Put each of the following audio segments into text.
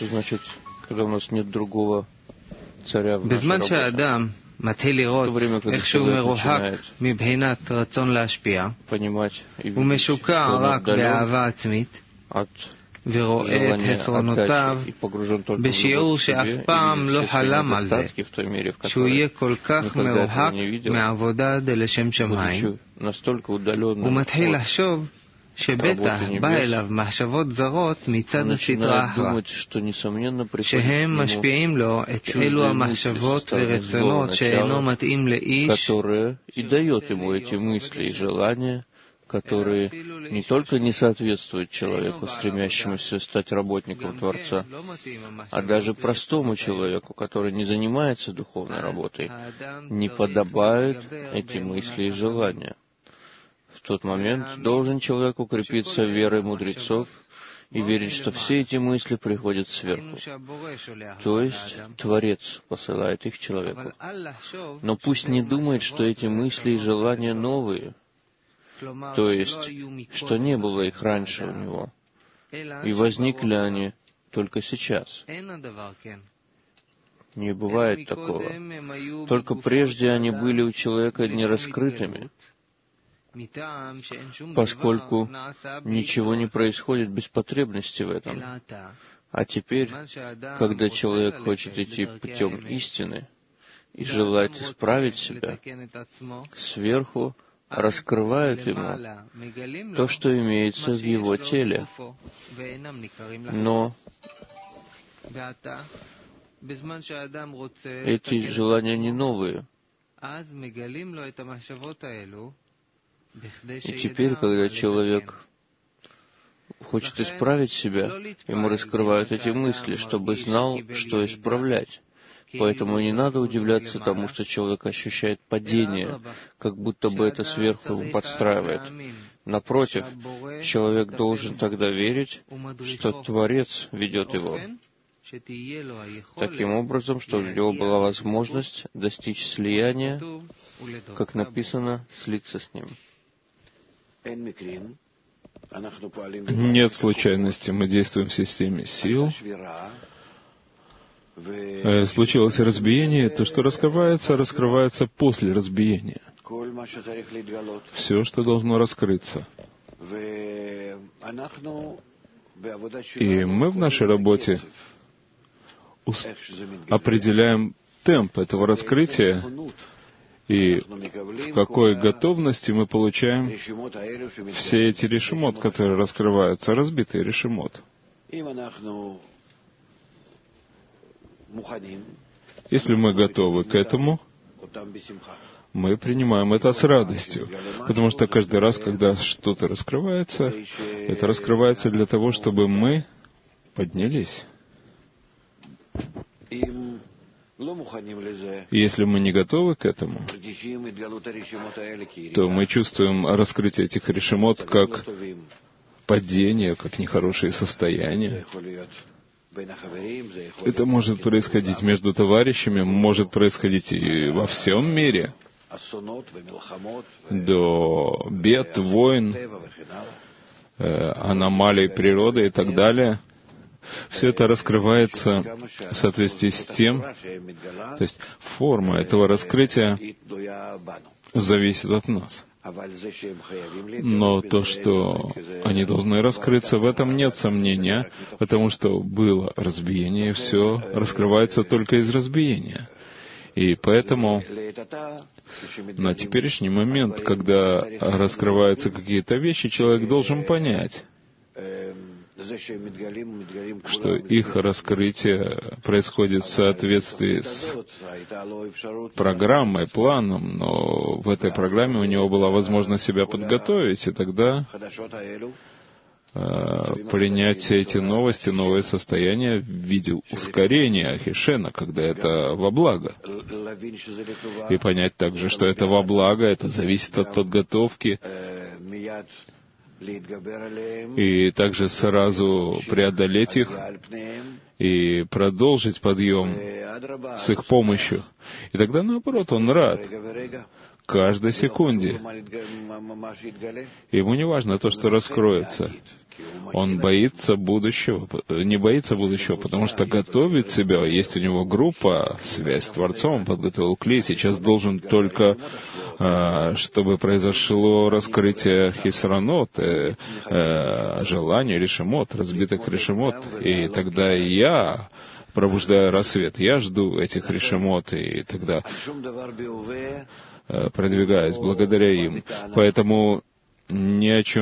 Что значит, когда у нас нет другого царя в нашей בזמן работе? שהאדם מתחיל לראות איך שהוא מרוחק מבחינת רצון להשפיע, הוא משוקע רק באהבה עצמית, ורואה את חסרונותיו בשיעור שאף פעם לא חלם על זה, שהוא יהיה כל כך מרוחק מעבודה לשם שמיים. הוא מתחיל לחשוב שבטח בא אליו מחשבות זרות מצד הסדרה האחרא, שהם משפיעים לו את אלו המחשבות ורצונות שאינו מתאים לאיש, которые не только не соответствуют человеку, стремящемуся стать работником Творца, а даже простому человеку, который не занимается духовной работой, не подобают эти мысли и желания. В тот момент должен человек укрепиться верой мудрецов и верить, что все эти мысли приходят сверху. То есть Творец посылает их человеку. Но пусть не думает, что эти мысли и желания новые, то есть, что не было их раньше у него, и возникли они только сейчас. Не бывает такого. Только прежде они были у человека нераскрытыми, поскольку ничего не происходит без потребности в этом. А теперь, когда человек хочет идти путем истины и желает исправить себя, сверху раскрывают ему то, что имеется в его теле. Но эти желания не новые. И теперь, когда человек хочет исправить себя, ему раскрывают эти мысли, чтобы знал, что исправлять. Поэтому не надо удивляться тому, что человек ощущает падение, как будто бы это сверху ему подстраивает. Напротив, человек должен тогда верить, что Творец ведет его таким образом, что у него была возможность достичь слияния, как написано, слиться с ним. Нет случайности, мы действуем в системе сил. Случилось разбиение, то, что раскрывается после разбиения. Все, что должно раскрыться. И мы в нашей работе определяем темп этого раскрытия и в какой готовности мы получаем все эти решимот, которые раскрываются, разбитый решимот. Если мы готовы к этому, мы принимаем это с радостью, потому что каждый раз, когда что-то раскрывается, это раскрывается для того, чтобы мы поднялись. И если мы не готовы к этому, то мы чувствуем раскрытие этих решимот как падение, как нехорошие состояния. Это может происходить между товарищами, может происходить и во всем мире, до бед, войн, аномалий природы и так далее. Все это раскрывается в соответствии с тем, то есть форма этого раскрытия зависит от нас. Но то, что они должны раскрыться, в этом нет сомнения, потому что было разбиение, и все раскрывается только из разбиения. И поэтому на теперешний момент, когда раскрываются какие-то вещи, человек должен понять, что их раскрытие происходит в соответствии с программой, планом, но в этой программе у него была возможность себя подготовить, и тогда принять все эти новости, новые состояния в виде ускорения Ахишена, когда это во благо. И понять также, что это во благо, это зависит от подготовки, и также сразу преодолеть их и продолжить подъем с их помощью. И тогда, наоборот, он рад каждой секунде. Ему не важно то, что раскроется. Он боится будущего, не боится будущего, потому что готовит себя. Есть у него группа, связь с Творцом, он подготовил клей. Сейчас должен только, чтобы произошло раскрытие хисранот, желаний решемот, разбитых решемот. И тогда я пробуждаю рассвет. Я жду этих решемот, и тогда продвигаюсь благодаря им. Поэтому ни к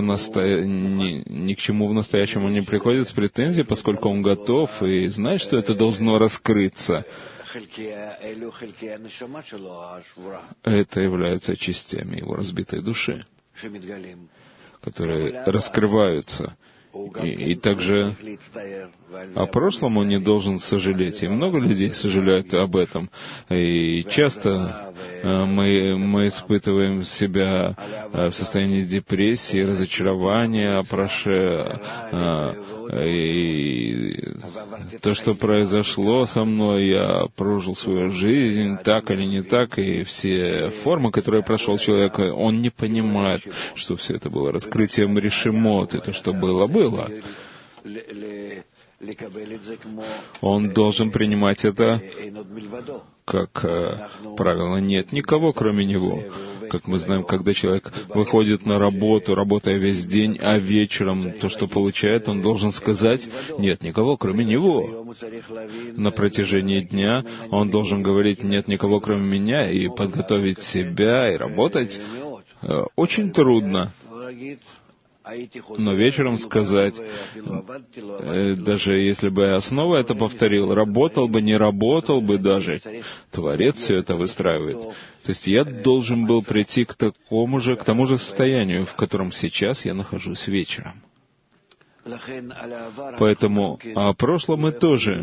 чему в настоящем он не приходит с претензией, поскольку он готов и знает, что это должно раскрыться. Это является частями его разбитой души, которые раскрываются. И также о прошлом он не должен сожалеть. И много людей сожалеют об этом. И часто мы испытываем себя в состоянии депрессии, разочарования, и то, что произошло со мной, я прожил свою жизнь, так или не так, и все формы, которые прошел человек, он не понимает, что все это было раскрытием решемот, и то, что было. Он должен принимать это как правило. Нет никого, кроме него. Как мы знаем, когда человек выходит на работу, работая весь день, а вечером то, что получает, он должен сказать: нет никого, кроме него. На протяжении дня он должен говорить: нет никого, кроме меня, и подготовить себя, и работать очень трудно. Но вечером сказать, даже если бы я снова это повторил, работал бы, не работал бы даже, Творец все это выстраивает. То есть я должен был прийти к тому же состоянию, в котором сейчас я нахожусь вечером. Поэтому о прошлом мы тоже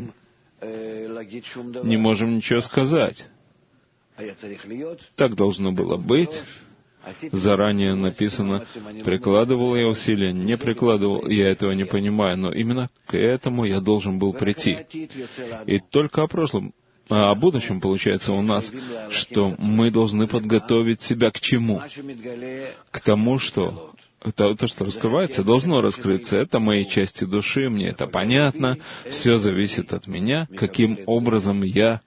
не можем ничего сказать. Так должно было быть. Заранее написано, прикладывал я усилия, не прикладывал, я этого не понимаю, но именно к этому я должен был прийти. И только о прошлом, а о будущем получается у нас, что мы должны подготовить себя к чему? К тому, что то, что раскрывается, должно раскрыться. Это мои части души, мне это понятно, все зависит от меня, каким образом я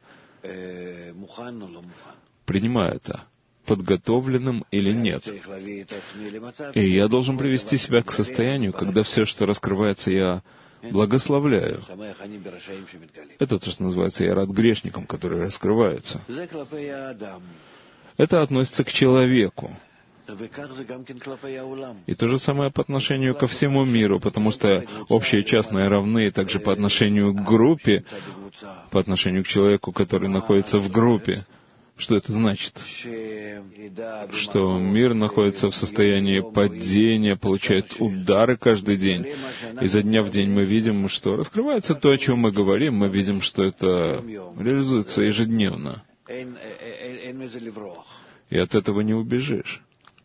принимаю это, подготовленным или нет. И я должен привести себя к состоянию, когда все, что раскрывается, я благословляю. Это то, что называется «я рад грешникам», которые раскрываются. Это относится к человеку. И то же самое по отношению ко всему миру, потому что общее и частное равны, и также по отношению к группе, по отношению к человеку, который находится в группе. Что это значит? Что мир находится в состоянии падения, получает удары каждый день. Изо дня в день мы видим, что раскрывается то, о чем мы говорим, мы видим, что это реализуется ежедневно. И от этого не убежишь.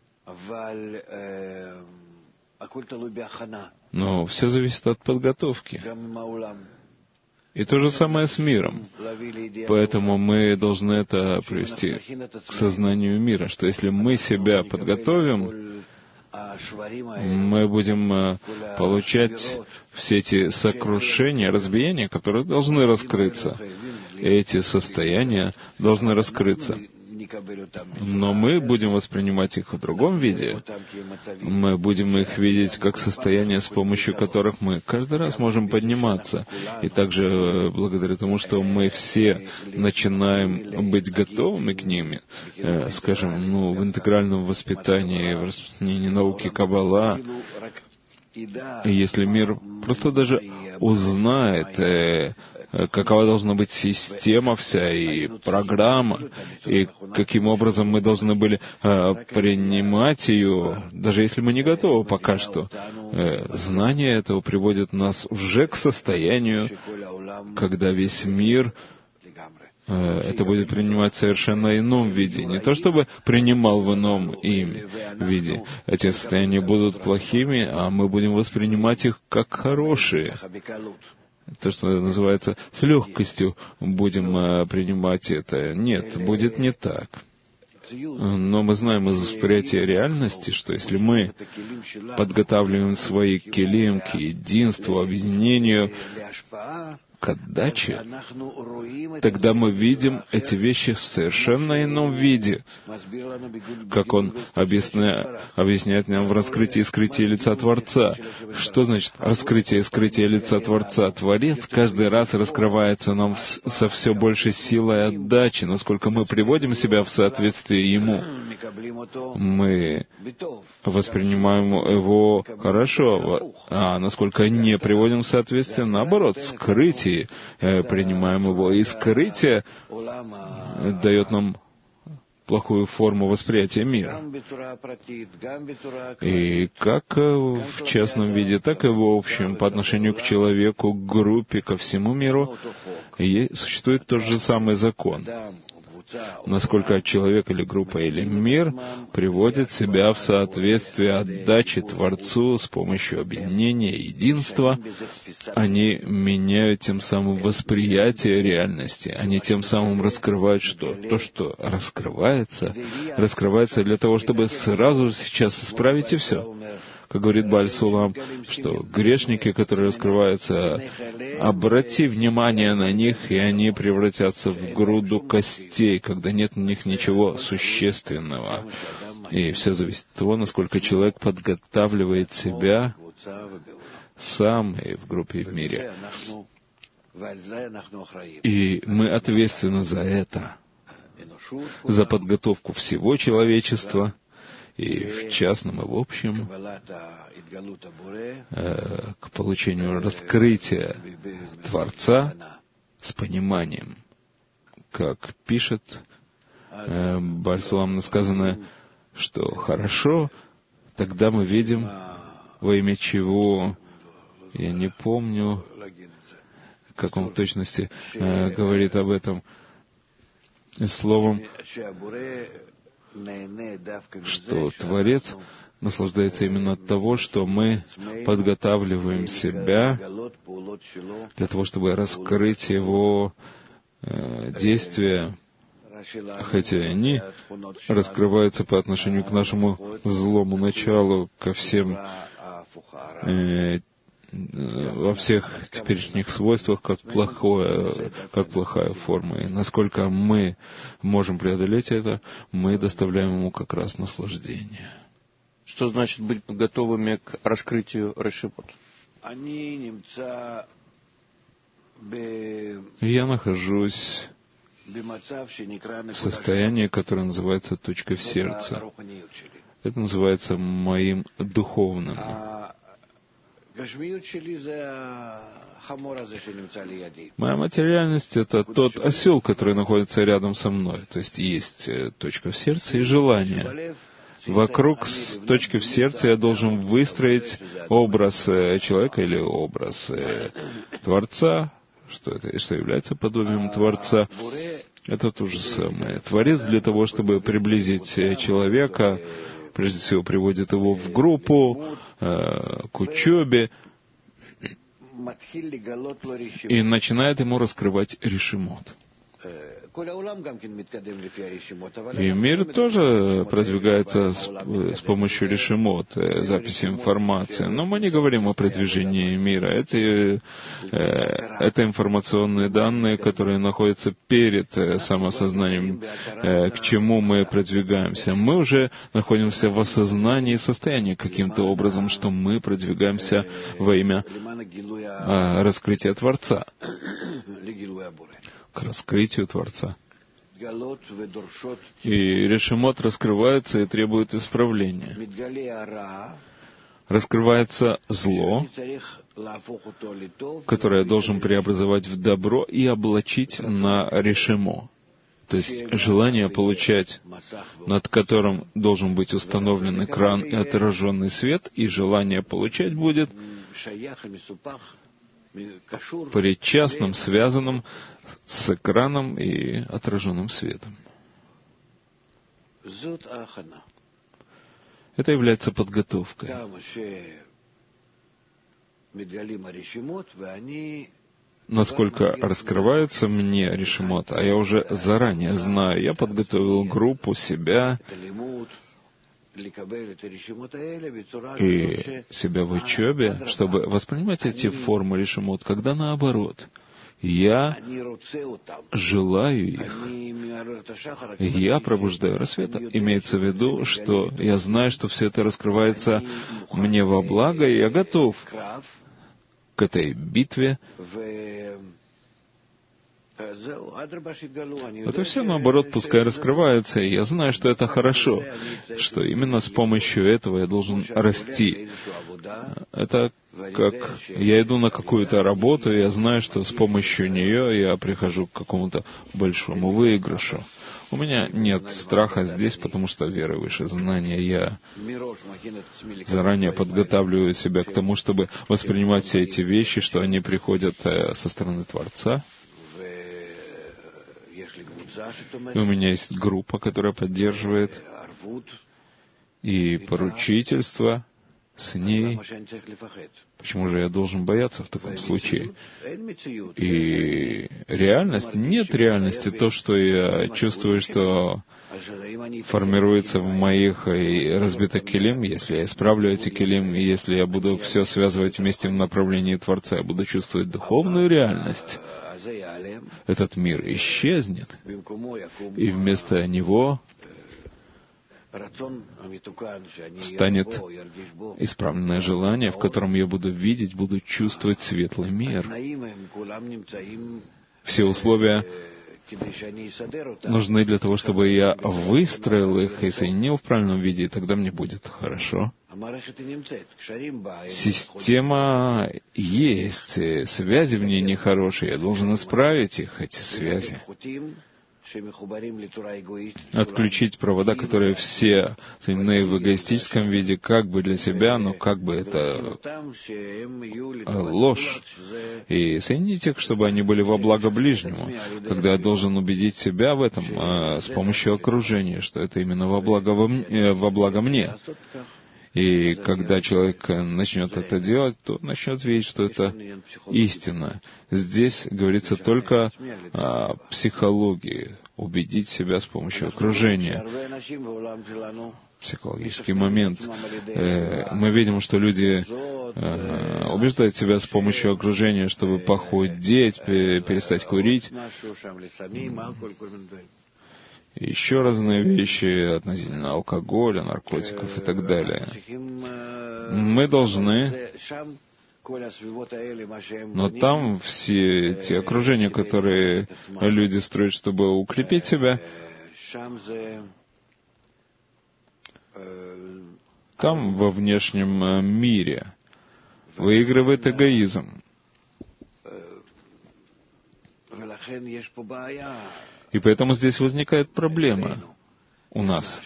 Но все зависит от подготовки. И то же самое с миром. Поэтому мы должны это привести к сознанию мира, что если мы себя подготовим, мы будем получать все эти сокрушения, разбиения, которые должны раскрыться. Эти состояния должны раскрыться. Но мы будем воспринимать их в другом виде. Мы будем их видеть как состояния, с помощью которых мы каждый раз можем подниматься. И также благодаря тому, что мы все начинаем быть готовыми к ним, скажем, в интегральном воспитании, в распространении науки Каббала, если мир просто даже узнает, какова должна быть система вся и программа, и каким образом мы должны были принимать ее, даже если мы не готовы пока что. Знание этого приводит нас уже к состоянию, когда весь мир это будет принимать в совершенно ином виде. Не то чтобы принимал в ином виде. Эти состояния будут плохими, а мы будем воспринимать их как хорошие. То, что называется, с легкостью будем принимать это. Нет, будет не так. Но мы знаем из восприятия реальности, что если мы подготавливаем свои келим к единству, объединению, к отдаче, тогда мы видим эти вещи в совершенно ином виде, как он объясняет нам в раскрытии и скрытии лица Творца. Что значит раскрытие и скрытие лица Творца? Творец каждый раз раскрывается нам со все большей силой отдачи, насколько мы приводим себя в соответствие Ему. Мы воспринимаем Его хорошо, а насколько не приводим в соответствие, наоборот, скрытие, принимаем Его. И скрытие дает нам плохую форму восприятия мира. И как в частном виде, так и в общем, по отношению к человеку, к группе, ко всему миру, существует тот же самый закон. Насколько человек или группа или мир приводит себя в соответствие отдачи Творцу с помощью объединения, единства, они меняют тем самым восприятие реальности. Они тем самым раскрывают что? То, что раскрывается для того, чтобы сразу сейчас исправить и все. Как говорит Бааль Сулам, что грешники, которые раскрываются, обрати внимание на них, и они превратятся в груду костей, когда нет в них ничего существенного. И все зависит от того, насколько человек подготавливает себя сам и в группе, и в мире. И мы ответственны за это, за подготовку всего человечества, и в частном, и в общем, к получению раскрытия Творца с пониманием. Как пишет Бааль Сулам, сказано, что хорошо, тогда мы видим, во имя чего, я не помню, как он в точности говорит об этом, словом, что Творец наслаждается именно от того, что мы подготавливаем себя для того, чтобы раскрыть Его действия, хотя они раскрываются по отношению к нашему злому началу, ко всем, во всех теперешних свойствах, как плохая форма. И насколько мы можем преодолеть это, мы доставляем ему как раз наслаждение. Что значит быть готовыми к раскрытию решимот? Я нахожусь в состоянии, которое называется точкой в сердце. Это называется моим духовным. Моя материальность — это тот осел, который находится рядом со мной. То есть точка в сердце и желание. Вокруг точки в сердце я должен выстроить образ человека или образ Творца, что является подобием Творца. Это то же самое. Творец для того, чтобы приблизить человека, прежде всего приводит его в группу, к учебе, и начинает ему раскрывать решимот. И мир тоже продвигается с помощью решимот, записи информации. Но мы не говорим о продвижении мира. Это информационные данные, которые находятся перед самосознанием, к чему мы продвигаемся. Мы уже находимся в осознании состояния каким-то образом, что мы продвигаемся во имя раскрытия Творца, к раскрытию Творца. И решимот раскрывается и требует исправления. Раскрывается зло, которое я должен преобразовать в добро и облачить на решимо. То есть желание получать, над которым должен быть установлен экран и отраженный свет, и желание получать будет причастным, связанным с экраном и отраженным светом. Это является подготовкой. насколько раскрывается мне решимот, а я уже заранее знаю, я подготовил группу, себя, и себя в учебе, чтобы воспринимать эти формы решимот, когда наоборот, я желаю их, я пробуждаю рассвета. Имеется в виду, что я знаю, что все это раскрывается мне во благо, и я готов к этой битве. Это все, наоборот, пускай раскрывается, и я знаю, что это хорошо, что именно с помощью этого я должен расти. Это как я иду на какую-то работу, и я знаю, что с помощью нее я прихожу к какому-то большому выигрышу. У меня нет страха здесь, потому что вера выше знания. Я заранее подготавливаю себя к тому, чтобы воспринимать все эти вещи, что они приходят со стороны Творца. И у меня есть группа, которая поддерживает, и поручительство с ней. Почему же я должен бояться в таком случае? И реальность, нет реальности, то, что я чувствую, что формируется в моих разбитых келим, если я исправлю эти келим, и если я буду все связывать вместе в направлении Творца, я буду чувствовать духовную реальность. Этот мир исчезнет, и вместо него станет исправленное желание, в котором я буду видеть, буду чувствовать светлый мир. Все условия нужны для того, чтобы я выстроил их и соединил в правильном виде, и тогда мне будет хорошо. Система есть, связи в ней нехорошие, я должен исправить их, эти связи. Отключить провода, которые все соединены в эгоистическом виде, как бы для себя, но как бы это ложь. И соединить их, чтобы они были во благо ближнему. Когда я должен убедить себя в этом с помощью окружения, что это именно во благо мне. И когда человек начнет это делать, то начнет видеть, что это истина. Здесь говорится только о психологии, убедить себя с помощью окружения. Психологический момент. Мы видим, что люди убеждают себя с помощью окружения, чтобы похудеть, перестать курить. Еще разные вещи относительно алкоголя, наркотиков и так далее. Мы должны... Но там все те окружения, которые люди строят, чтобы укрепить себя, там, во внешнем мире, выигрывает эгоизм. И поэтому здесь возникает проблема у нас.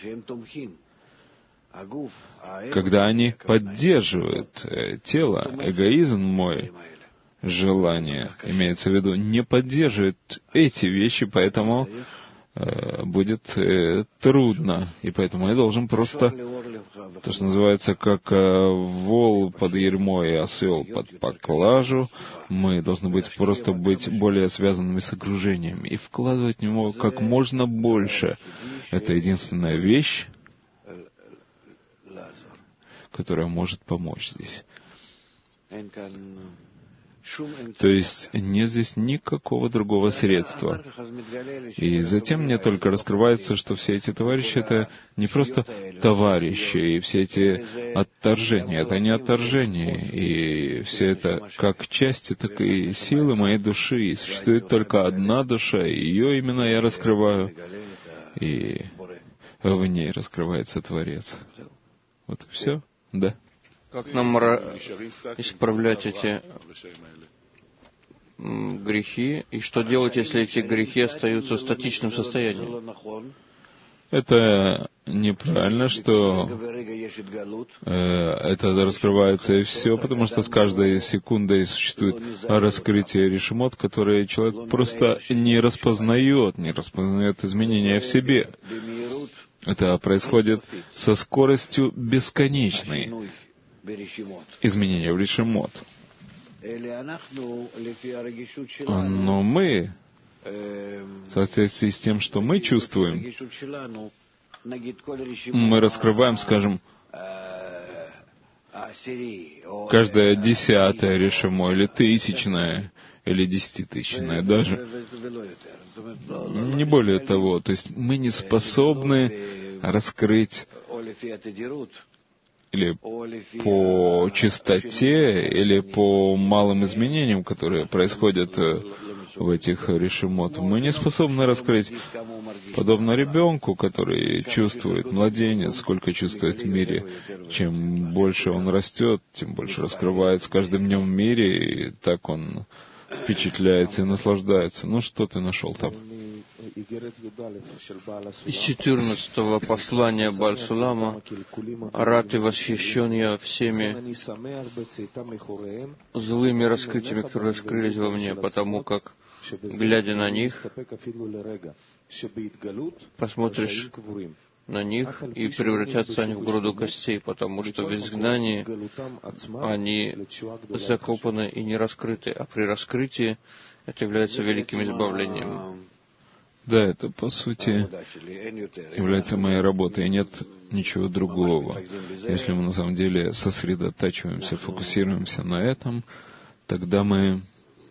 Когда они поддерживают тело, эгоизм мой, желание, имеется в виду, не поддерживает эти вещи, поэтому будет трудно. И поэтому я должен просто, то, что называется, как вол под ярмо и осел под поклажу, мы должны просто быть более связанными с окружением и вкладывать в него как можно больше. Это единственная вещь, которая может помочь здесь. То есть нет здесь никакого другого средства. И затем мне только раскрывается, что все эти товарищи — это не просто товарищи, и все эти отторжения — это не отторжение, и все это как части, так и силы моей души. И существует только одна душа, и ее именно я раскрываю, и в ней раскрывается Творец. Вот и все, да. Как нам исправлять эти грехи, и что делать, если эти грехи остаются в статичном состоянии? Это неправильно, что это раскрывается и все, потому что с каждой секундой существует раскрытие решимот, которое человек просто не распознает изменения в себе. Это происходит со скоростью бесконечной. Изменения в решимот. Но мы, в соответствии с тем, что мы чувствуем, мы раскрываем, скажем, каждое 10-е решимо, или 1000-е, или 10-тысячное даже. Не более того. То есть мы не способны раскрыть или по частоте, или по малым изменениям, которые происходят в этих решимот. Мы не способны раскрыть, подобно ребенку, который чувствует, младенец, сколько чувствует в мире. Чем больше он растет, тем больше раскрывает с каждым днем в мире, и так он впечатляется и наслаждается. Ну, что ты нашел там? Из 14-го послания Бааль-Сулама: «Рад и восхищен я всеми злыми раскрытиями, которые раскрылись во мне, потому как, глядя на них, посмотришь на них, и превратятся они в груду костей, потому что в изгнании они закопаны и не раскрыты, а при раскрытии это является великим избавлением». Да, это, по сути, является моей работой, и нет ничего другого. Если мы на самом деле сосредотачиваемся, фокусируемся на этом, тогда мы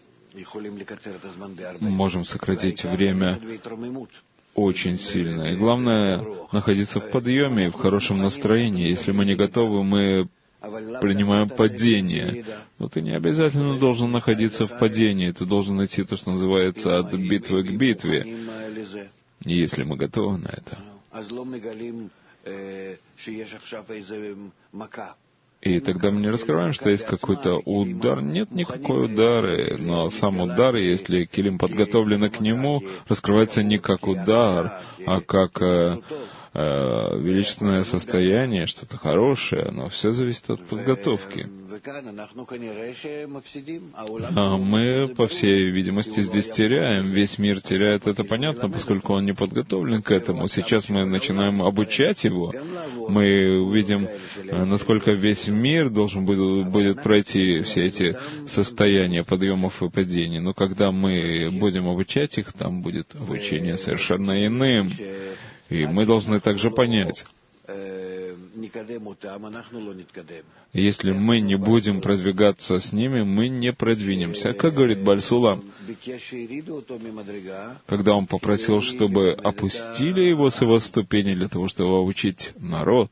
можем сократить время очень сильно. И главное — находиться в подъеме и в хорошем настроении. Если мы не готовы, мы принимаем падение. Но ты не обязательно должен находиться в падении. Ты должен найти то, что называется от битвы к битве. И если мы готовы на это. И тогда мы не раскрываем, что есть какой-то удар. Нет никакой удара, но сам удар, если килим подготовлен к нему, раскрывается не как удар, а как величественное состояние, что-то хорошее, но все зависит от подготовки. А мы, по всей видимости, здесь теряем. Весь мир теряет, это понятно, поскольку он не подготовлен к этому. Сейчас мы начинаем обучать его. Мы увидим, насколько весь мир должен будет пройти все эти состояния подъемов и падений. Но когда мы будем обучать их, там будет обучение совершенно иным. И мы должны также понять, если мы не будем продвигаться с ними, мы не продвинемся. Как говорит Бааль-Сулам, когда он попросил, чтобы опустили его с его ступени для того, чтобы обучить народ,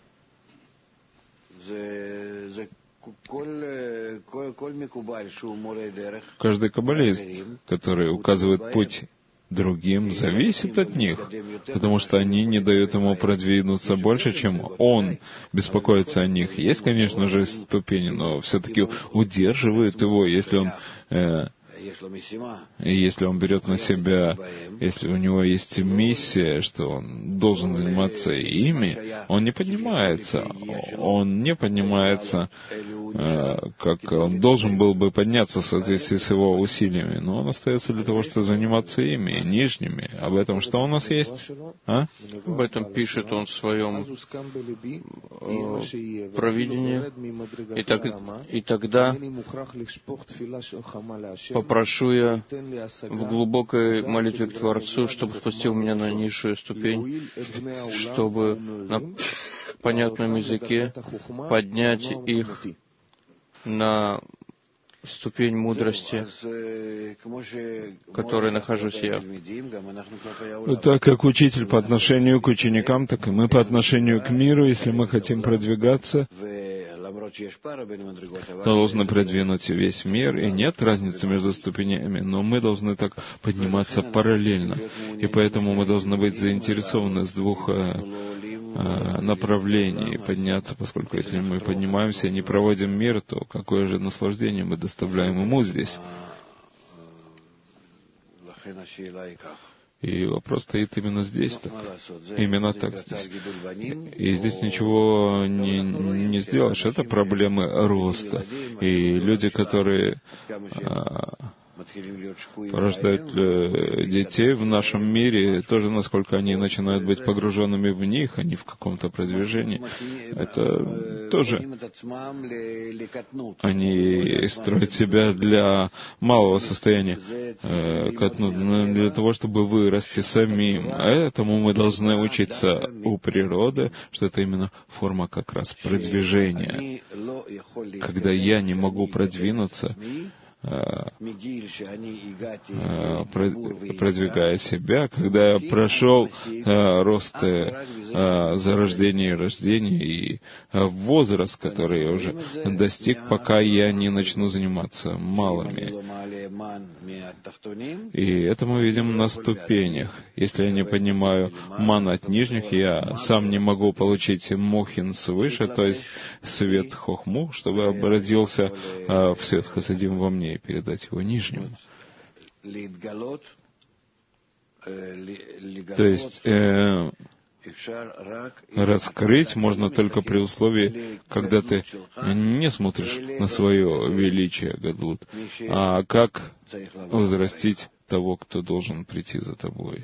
каждый каббалист, который указывает путь другим, зависит от них, потому что они не дают ему продвинуться больше, чем он беспокоится о них. Есть, конечно же, ступени, но все-таки удерживают его, если он берет на себя, если у него есть миссия, что он должен заниматься ими, он не поднимается. Он не поднимается, как он должен был бы подняться в соответствии с его усилиями, но он остается для того, чтобы заниматься ими, нижними. Об этом что у нас есть? А? Об этом пишет он в своем провидении. И тогда попрошу я в глубокой молитве к Творцу, чтобы спустил меня на низшую ступень, чтобы на понятном языке поднять их на ступень мудрости, в которой нахожусь я. Так как учитель по отношению к ученикам, так и мы по отношению к миру, если мы хотим продвигаться, то должны продвинуть весь мир, и нет разницы между ступенями, но мы должны так подниматься параллельно, и поэтому мы должны быть заинтересованы с двух направлений подняться, поскольку если мы поднимаемся и не проводим мир, то какое же наслаждение мы доставляем ему здесь? И вопрос стоит именно здесь, так. Именно так здесь. И здесь ничего не сделаешь. Это проблемы роста. И люди, которые порождает детей в нашем мире, тоже насколько они начинают быть погруженными в них, а не в каком-то продвижении. Это тоже они строят себя для малого состояния, для того, чтобы вырасти самим. А этому мы должны учиться у природы, что это именно форма как раз продвижения. Когда я не могу продвинуться, продвигая себя, когда я прошел росты зарождения и рождения и возраст, который я уже достиг, пока я не начну заниматься малыми. И это мы видим на ступенях. Если я не понимаю ман от нижних, я сам не могу получить мохин свыше, то есть свет хохму, чтобы обратился в свет хасадим во мне и передать его нижнему. То есть раскрыть можно только при условии, когда ты не смотришь на свое величие, гадлут, а как возрастить того, кто должен прийти за тобой.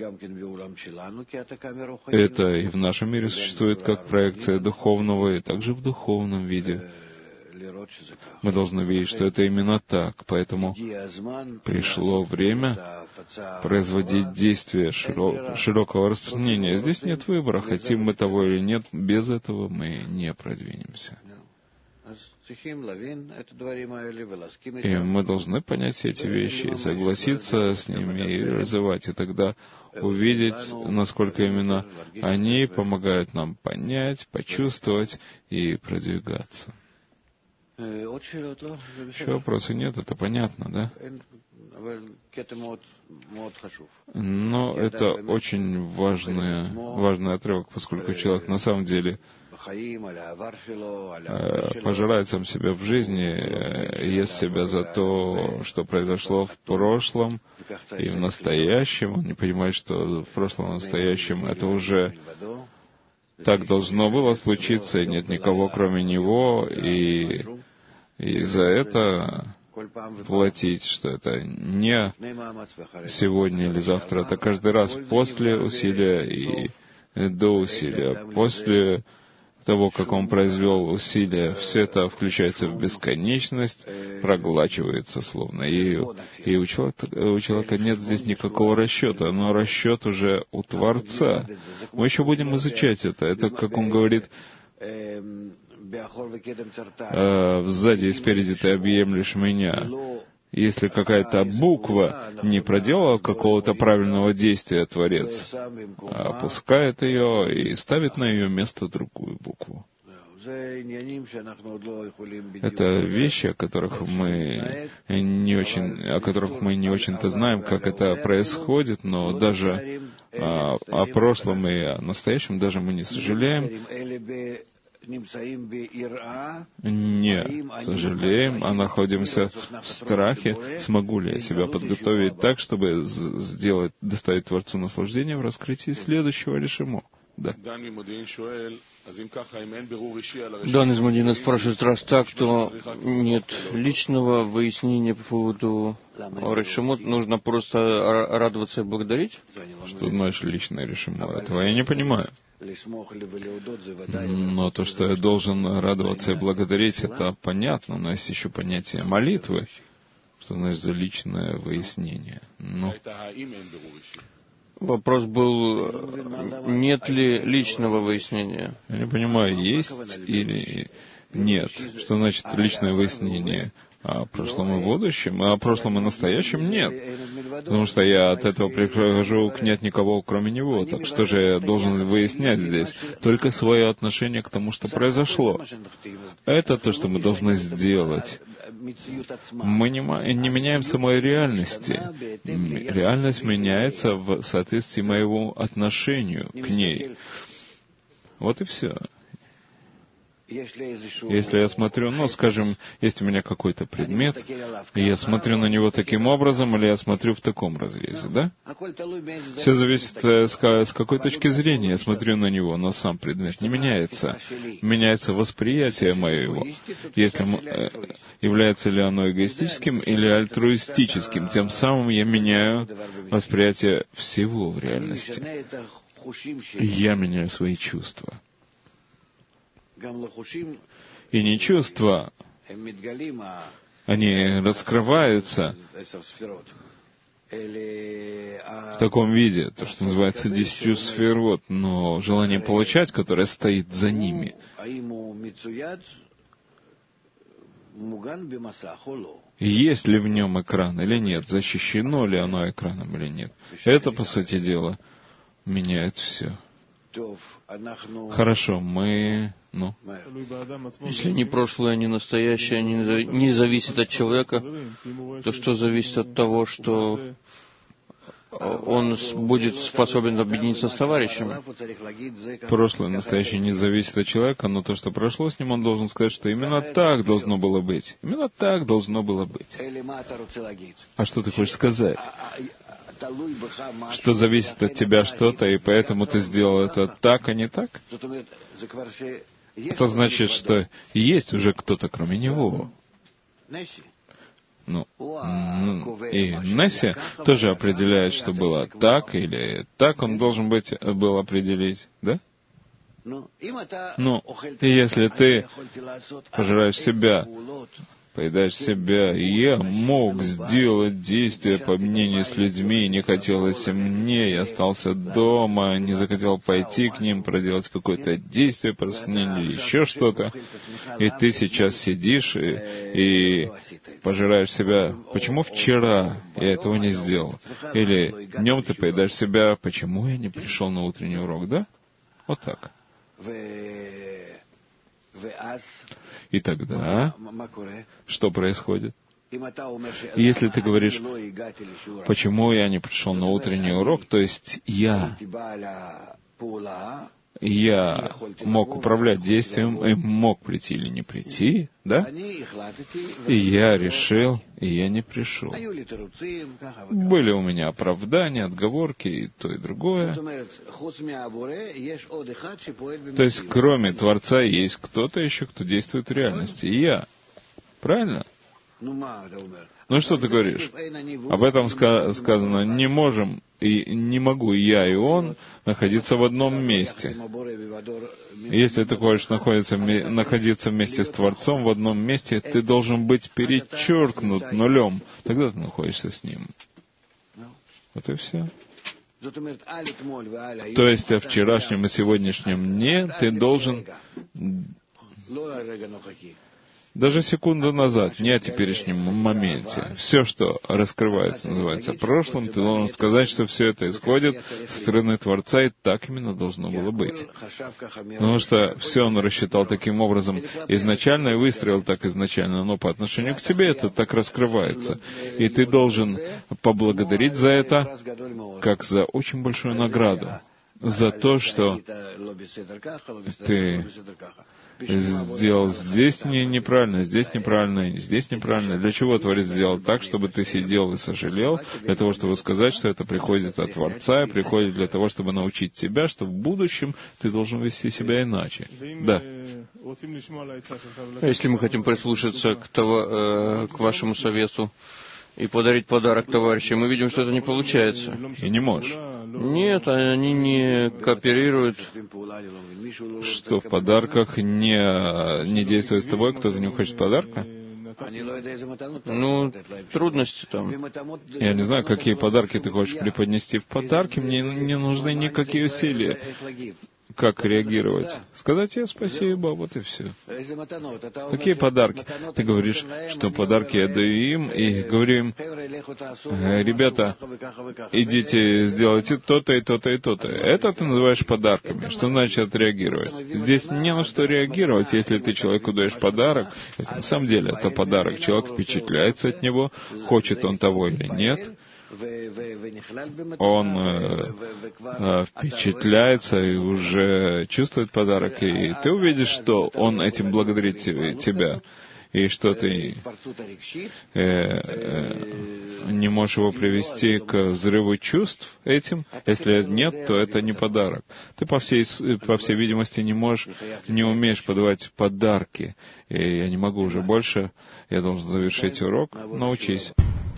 Это и в нашем мире существует как проекция духовного, и также в духовном виде. Мы должны видеть, что это именно так. Поэтому пришло время производить действия широкого распространения. Здесь нет выбора, хотим мы того или нет, без этого мы не продвинемся. И мы должны понять все эти вещи, и согласиться с ними, и развивать, и тогда увидеть, насколько именно они помогают нам понять, почувствовать и продвигаться. Еще вопросы нет, это понятно, да? Но это очень важный отрывок, поскольку человек на самом деле пожирает сам себя в жизни, ест себя за то, что произошло в прошлом и в настоящем. Он не понимает, что в прошлом и в настоящем это уже так должно было случиться, и нет никого кроме него, и за это платить, что это не сегодня или завтра, это каждый раз после усилия и до усилия, после того, как он произвел усилия, все это включается в бесконечность, проглачивается словно ею. И у человека нет здесь никакого расчета, но расчет уже у Творца. Мы еще будем изучать это. Это, как он говорит, сзади и спереди ты объемлешь меня. Если какая-то буква не проделала какого-то правильного действия, Творец опускает ее и ставит на ее место другую букву. Это вещи, о которых мы не очень-то знаем, как это происходит, но даже о прошлом и о настоящем даже мы не сожалеем. Не сожалеем, а находимся в страхе. Смогу ли я себя подготовить так, чтобы доставить Творцу наслаждение в раскрытии следующего решимо? Да. Дан из Мадина спрашивает, раз так, то нет личного выяснения по поводу решимот, нужно просто радоваться и благодарить? Что значит личное решимо? Этого я не понимаю. Но то, что я должен радоваться и благодарить, это понятно. Но есть еще понятие молитвы, что значит за личное выяснение. Вопрос был, нет ли личного выяснения? Я не понимаю, есть или нет. Что значит личное выяснение? О прошлом и будущем, а о прошлом и настоящем нет. Потому что я от этого прихожу к нет никого, кроме него. Так что же я должен выяснять здесь? Только свое отношение к тому, что произошло. Это то, что мы должны сделать. Мы не меняем самой реальности. Реальность меняется в соответствии моему отношению к ней. Вот и все. Если я смотрю, скажем, есть у меня какой-то предмет, и я смотрю на него таким образом, или я смотрю в таком разрезе, да? Все зависит, с какой точки зрения я смотрю на него, но сам предмет не меняется. Меняется восприятие моего. Является ли оно эгоистическим или альтруистическим. Тем самым я меняю восприятие всего в реальности. Я меняю свои чувства. И не чувства, они раскрываются в таком виде, то, что называется 10 сферот, но желание получать, которое стоит за ними, есть ли в нем экран или нет, защищено ли оно экраном или нет. Это, по сути дела, меняет все. Хорошо, Если не прошлое, не настоящее, не зависит от человека, то что зависит от того, что он будет способен объединиться с товарищем? Прошлое, настоящее не зависит от человека, но то, что прошло с ним, он должен сказать, что именно так должно было быть. Именно так должно было быть. А что ты хочешь сказать? Что зависит от тебя что-то, и поэтому ты сделал это так, а не так? Это значит, что есть уже кто-то, кроме него. И Несси тоже определяет, что было так или так, он должен был определить, да? И если ты пожираешь себя, поедаешь себя, и я мог сделать действия по мнению с людьми, не хотелось мне, я остался дома, не захотел пойти к ним, проделать какое-то действие по распространению или еще что-то, и ты сейчас сидишь и пожираешь себя. Почему вчера я этого не сделал? Или днем ты поедаешь себя, почему я не пришел на утренний урок, да? Вот так. И тогда что происходит? Если ты говоришь, почему я не пришел на утренний урок, то есть я мог управлять действием и мог прийти или не прийти, да? И я решил, и я не пришел. Были у меня оправдания, отговорки, и то, и другое. То есть, кроме Творца, есть кто-то еще, кто действует в реальности. И я. Правильно? Что ты говоришь? Об этом сказано, не можем, и не могу я и он находиться в одном месте. Если ты хочешь находиться вместе с Творцом в одном месте, ты должен быть перечеркнут нулем. Тогда ты находишься с Ним. Вот и все. То есть о вчерашнем и сегодняшнем дне ты должен... Даже секунду назад, не о теперешнем моменте. Все, что раскрывается, называется прошлым, ты должен сказать, что все это исходит со стороны Творца, и так именно должно было быть. Потому что все он рассчитал таким образом изначально и выстроил так изначально, но по отношению к тебе это так раскрывается. И ты должен поблагодарить за это, как за очень большую награду. За то, что ты сделал здесь неправильно, здесь неправильно, здесь неправильно. Для чего Творец сделал так, чтобы ты сидел и сожалел? Для того, чтобы сказать, что это приходит от Творца, и приходит для того, чтобы научить тебя, что в будущем ты должен вести себя иначе. Да. Если мы хотим прислушаться к вашему совету и подарить подарок товарищу, мы видим, что это не получается. И не можешь. Нет, они не кооперируют. Что в подарках не действует с тобой, кто-то не хочет подарка? Трудности там. Я не знаю, какие подарки ты хочешь преподнести в подарки. Мне не нужны никакие усилия. Как реагировать? Сказать ей спасибо, вот и все. Какие подарки? Ты говоришь, что подарки я даю им, и говорю им, ребята, идите, сделайте то-то и то-то и то-то. Это ты называешь подарками. Что значит отреагировать? Здесь не на что реагировать, если ты человеку даешь подарок. Если на самом деле это подарок, человек впечатляется от него, хочет он того или нет. он впечатляется и уже чувствует подарок, и ты увидишь, что он этим благодарит тебя, и что ты не можешь его привести к взрыву чувств этим. Если нет, то это не подарок. Ты, по всей видимости, не умеешь подавать подарки. И я не могу уже больше, я должен завершить урок. Научись.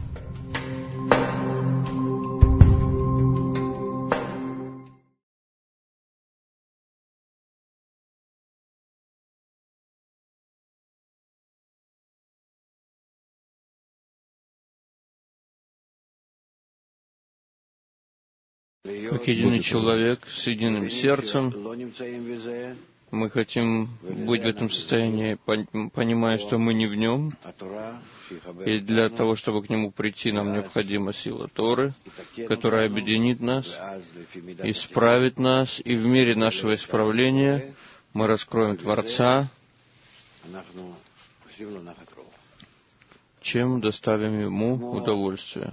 Как единый человек с единым сердцем, мы хотим быть в этом состоянии, понимая, что мы не в нем. И для того, чтобы к нему прийти, нам необходима сила Торы, которая объединит нас, исправит нас, и в мире нашего исправления мы раскроем Творца, чем доставим ему удовольствие.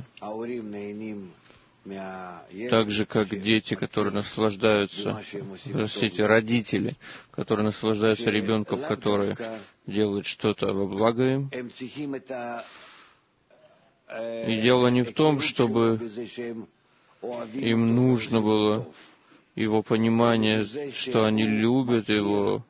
Так же, как дети, которые наслаждаются, родители, которые наслаждаются ребенком, который делает что-то во благо им. И дело не в том, чтобы им нужно было его понимание, что они любят его,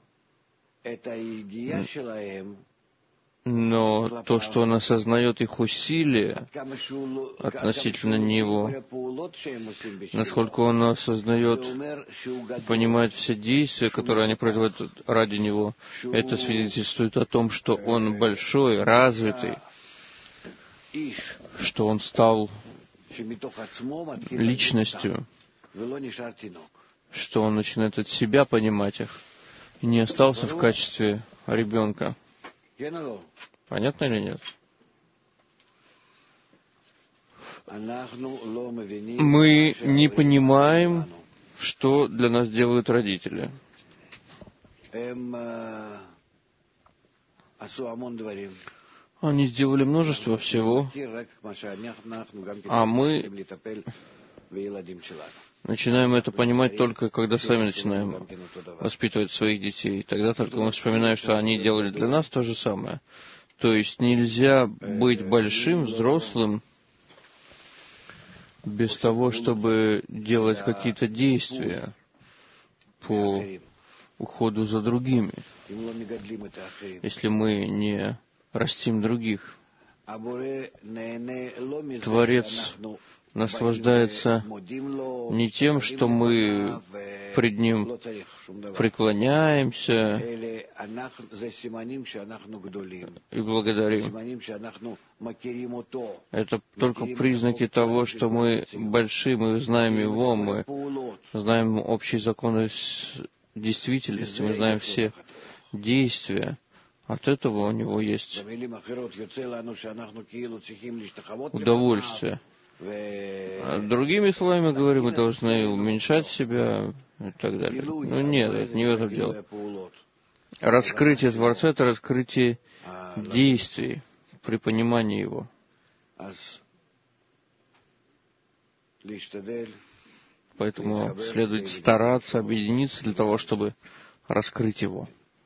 но то, что он осознает их усилия относительно него, насколько он осознает, понимает все действия, которые они производят ради него, это свидетельствует о том, что он большой, развитый, что он стал личностью, что он начинает от себя понимать их, и не остался в качестве ребенка. Понятно или нет? Мы не понимаем, что для нас делают родители. Они сделали множество всего, а мы начинаем это понимать только, когда сами начинаем воспитывать своих детей. Тогда только мы вспоминаем, что они делали для нас то же самое. То есть нельзя быть большим, взрослым, без того, чтобы делать какие-то действия по уходу за другими, если мы не растим других. Творец наслаждается не тем, что мы пред Ним преклоняемся и благодарим. Это только признаки того, что мы большие, мы знаем Его, мы знаем общие законы действительности, мы знаем все действия. От этого у него есть удовольствие. Другими словами говоря, мы должны уменьшать себя и так далее. Но нет, это не в этом дело. Раскрытие Творца — это раскрытие действий при понимании Его. Поэтому следует стараться объединиться для того, чтобы раскрыть Его.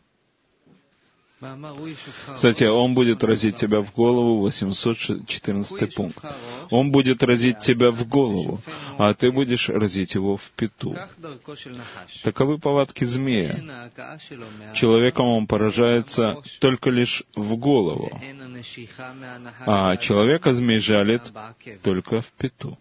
Кстати, он будет разить тебя в голову, 814 пункт. Он будет разить тебя в голову, а ты будешь разить его в пяту. Таковы повадки змея. Человеком он поражается только лишь в голову, а человека змей жалит только в пяту.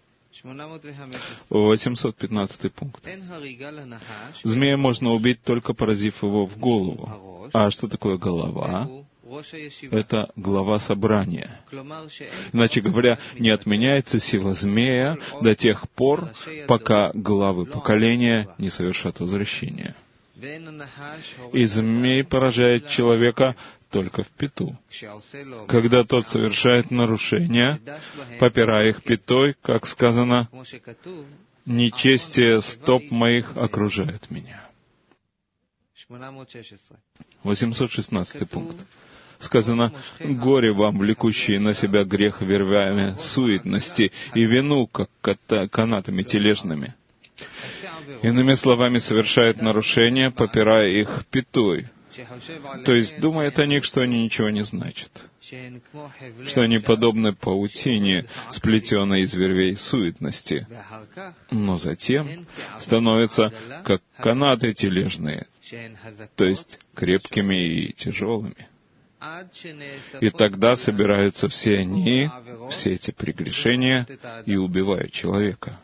815 пункт. Змея можно убить, только поразив его в голову. А что такое голова? Это глава собрания. Иначе говоря, не отменяется сила змея до тех пор, пока главы поколения не совершат возвращение. И змей поражает человека только в пяту. Когда тот совершает нарушения, попирая их пятой, как сказано, «Нечестие стоп моих окружает меня». 816 пункт. Сказано: «Горе вам, влекущие на себя грех вервями суетности и вину, как канатами тележными». Иными словами, совершает нарушения, попирая их пятой. То есть думает о них, что они ничего не значат, что они подобны паутине, сплетенной из вервей суетности, но затем становятся как канаты тележные, то есть крепкими и тяжелыми. И тогда собираются все они, все эти прегрешения, и убивают человека.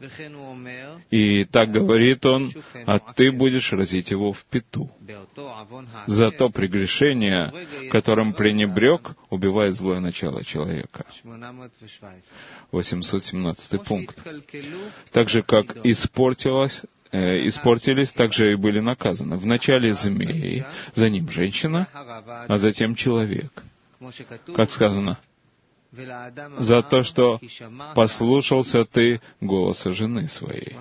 И так говорит он: «А ты будешь разить его в пяту». За то прегрешение, которым пренебрег, убивает злое начало человека. 817 пункт. Так же, как испортились, так же и были наказаны. Вначале змей, за ним женщина, а затем человек. Как сказано: «За то, что послушался ты голоса жены своей».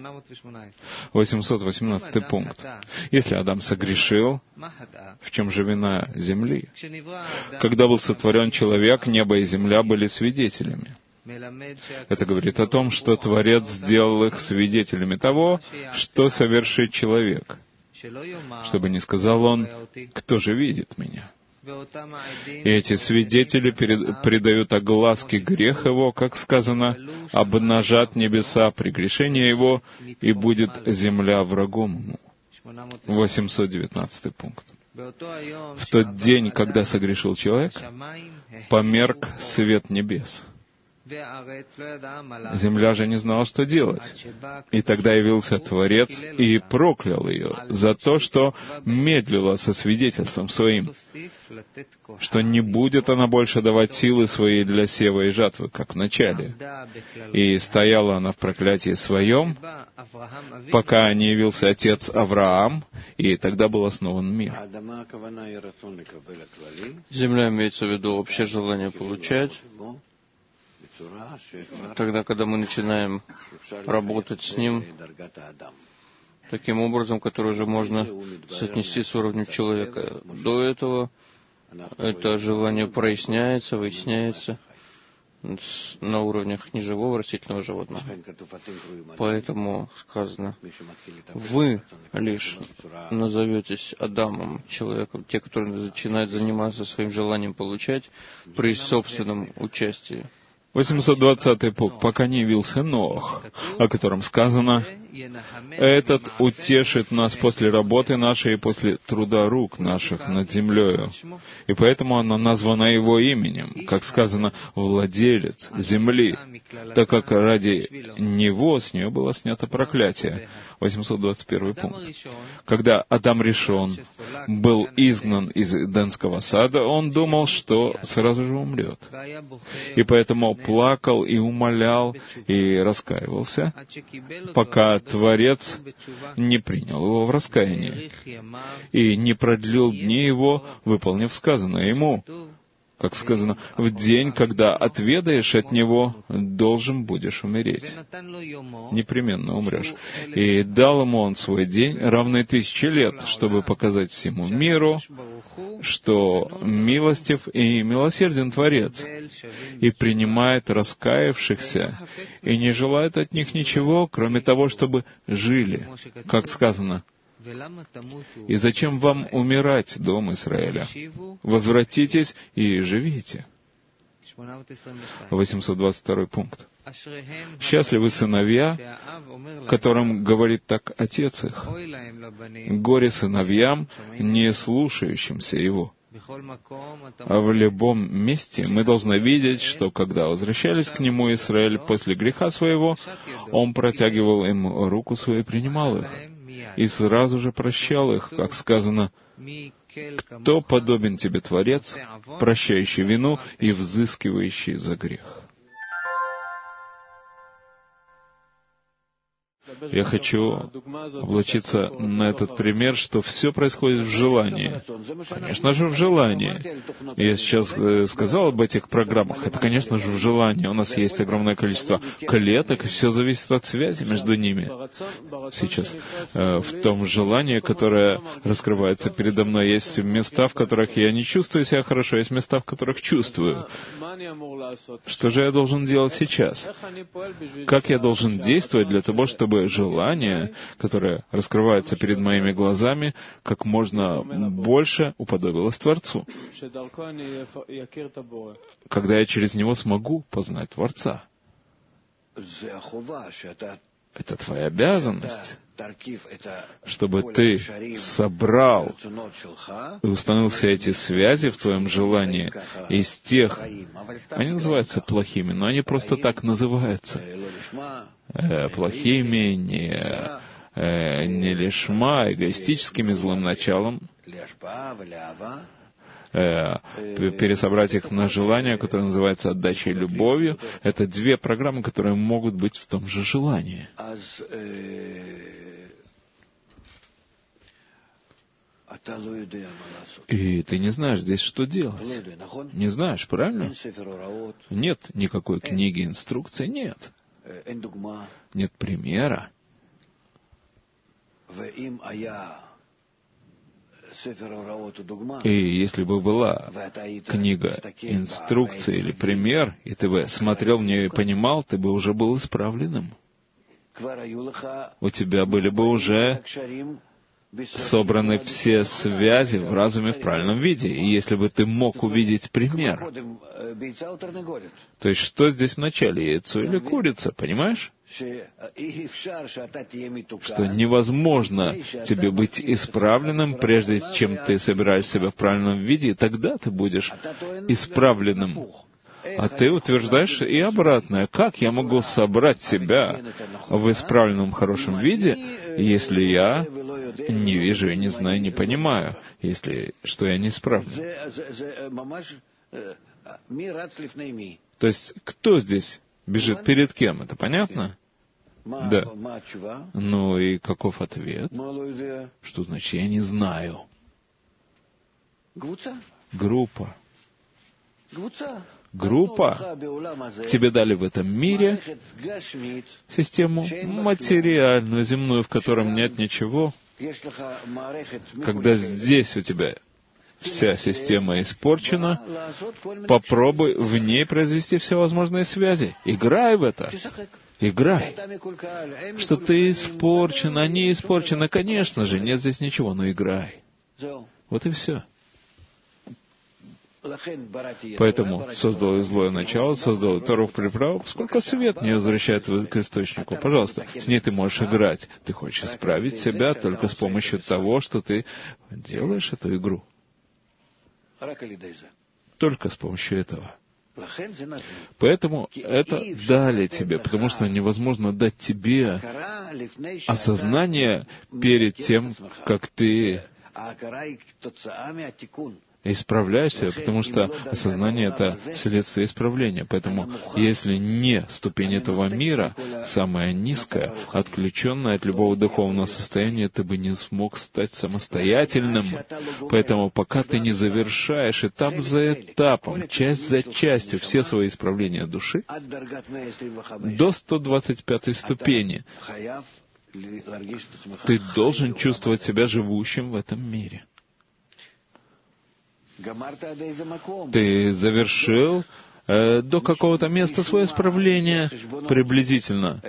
818 пункт. Если Адам согрешил, в чем же вина земли? Когда был сотворен человек, небо и земля были свидетелями. Это говорит о том, что Творец сделал их свидетелями того, что совершит человек, чтобы не сказал он: «Кто же видит меня?» И эти свидетели придают огласке грех его, как сказано: «Обнажат небеса прегрешение его, и будет земля врагом ему». 819 пункт. В тот день, когда согрешил человек, померк свет небес. Земля же не знала, что делать. И тогда явился Творец и проклял ее за то, что медлила со свидетельством своим, что не будет она больше давать силы своей для сева и жатвы, как в начале. И стояла она в проклятии своем, пока не явился отец Авраам, и тогда был основан мир. Земля имеется в виду общее желание получать. Тогда, когда мы начинаем работать с ним таким образом, который уже можно соотнести с уровнем человека. До этого это желание проясняется, выясняется на уровнях неживого растительного животного. Поэтому сказано: вы лишь назоветесь Адамом, человеком, те, которые начинают заниматься своим желанием получать при собственном участии. 820 пункт. Пока не явился Ноах, о котором сказано: «Этот утешит нас после работы нашей и после труда рук наших над землею». И поэтому она названа его именем, как сказано: «Владелец земли», так как ради него с нее было снято проклятие. 821 пункт. Когда Адам Ришон был изгнан из Эдемского сада, он думал, что сразу же умрет. И поэтому плакал и умолял и раскаивался, пока Творец не принял его в раскаянии и не продлил дни его, выполнив сказанное ему. Как сказано: «В день, когда отведаешь от него, должен будешь умереть». Непременно умрешь. И дал ему он свой день, равный 1000 лет, чтобы показать всему миру, что милостив и милосерден Творец, и принимает раскаявшихся, и не желает от них ничего, кроме того, чтобы жили. Как сказано: «И зачем вам умирать, дом Израиля? Возвратитесь и живите». 822 пункт. «Счастливы сыновья, которым говорит так отец их. Горе сыновьям, не слушающимся его». А в любом месте мы должны видеть, что когда возвращались к нему Израиль после греха своего, он протягивал им руку свою и принимал их, и сразу же прощал их, как сказано: «Кто подобен тебе, Творец, прощающий вину и взыскивающий за грех?» Я хочу облачиться на этот пример, что все происходит в желании. Конечно же, в желании. Я сейчас сказал об этих программах. Это, конечно же, в желании. У нас есть огромное количество клеток, и все зависит от связи между ними. Сейчас в том желании, которое раскрывается передо мной, есть места, в которых я не чувствую себя хорошо, есть места, в которых чувствую. Что же я должен делать сейчас? Как я должен действовать для того, чтобы желание, которое раскрывается перед моими глазами, как можно больше уподобилось Творцу, когда я через него смогу познать Творца? Это твоя обязанность, чтобы ты собрал и установил все эти связи в твоем желании из тех, они называются плохими, но они просто так называются. Плохими, не лишма, эгоистическими, злым началом, пересобрать их на желание, которое называется отдачей любовью. Это две программы, которые могут быть в том же желании. И ты не знаешь здесь, что делать. Не знаешь, правильно? Нет никакой книги, инструкции, нет. Нет примера. И если бы была книга, инструкция или пример, и ты бы смотрел в нее и понимал, ты бы уже был исправленным. У тебя были бы уже собраны все связи в разуме в правильном виде. И если бы ты мог увидеть пример, то есть что здесь вначале, яйцо или курица, понимаешь? Что невозможно тебе быть исправленным, прежде чем ты собираешь себя в правильном виде, и тогда ты будешь исправленным. А ты утверждаешь и обратное. Как я могу собрать себя в исправленном хорошем виде, если я не вижу, я не знаю, не понимаю, если что я не исправлен? То есть, кто здесь бежит перед кем? Это понятно? Да. Ну и каков ответ? Что значит «я не знаю»? Группа. Группа. Тебе дали в этом мире систему материальную, земную, в котором нет ничего. Когда здесь у тебя вся система испорчена, попробуй в ней произвести всевозможные связи. Играй в это. Играй. Что ты испорчен, они испорчены. Конечно же, нет здесь ничего, но играй. Вот и все. Поэтому создал и злое начало, создал и Тору в приправу, поскольку свет не возвращает к источнику. Пожалуйста, с ней ты можешь играть. Ты хочешь исправить себя только с помощью того, что ты делаешь эту игру. Только с помощью этого. Поэтому это дали тебе, потому что невозможно дать тебе осознание перед тем, как ты исправляешься, потому что осознание — это следствие исправления. Поэтому, если не ступень этого мира, самая низкая, отключенная от любого духовного состояния, ты бы не смог стать самостоятельным. Поэтому, пока ты не завершаешь этап за этапом, часть за частью, все свои исправления души, до 125-й ступени, ты должен чувствовать себя живущим в этом мире. Ты завершил до какого-то места свое исправление приблизительно.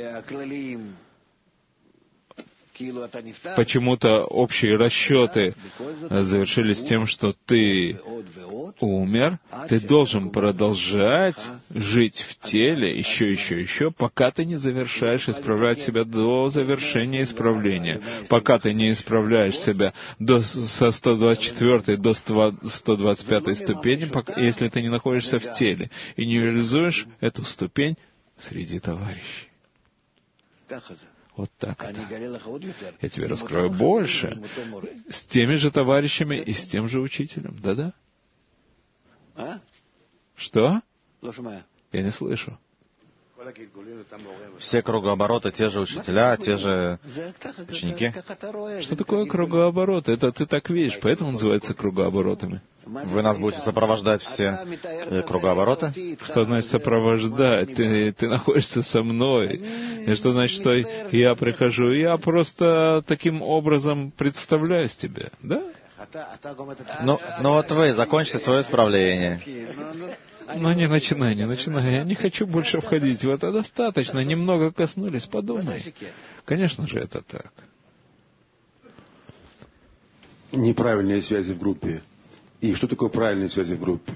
Почему-то общие расчеты завершились тем, что ты умер, ты должен продолжать жить в теле еще, пока ты не завершаешь исправлять себя до завершения исправления. Пока ты не исправляешь себя со 124 до 125 ступени, если ты не находишься в теле и не реализуешь эту ступень среди товарищей. Вот так это. Я тебе раскрою больше с теми же товарищами и с тем же учителем. Да-да? Что? Я не слышу. Все кругообороты, те же учителя, те же ученики. Что такое кругооборот? Это ты так видишь, поэтому называется кругооборотами. Вы нас будете сопровождать все кругообороты? Что значит сопровождать? Ты находишься со мной. И что значит, что я прихожу? Я просто таким образом представляюсь тебе, да? Ну вот вы закончите свое исправление. Ну не начинай. Я не хочу больше входить в это. Достаточно, немного коснулись, подумай. Конечно же, это так. Неправильные связи в группе. И что такое правильные связи в группе?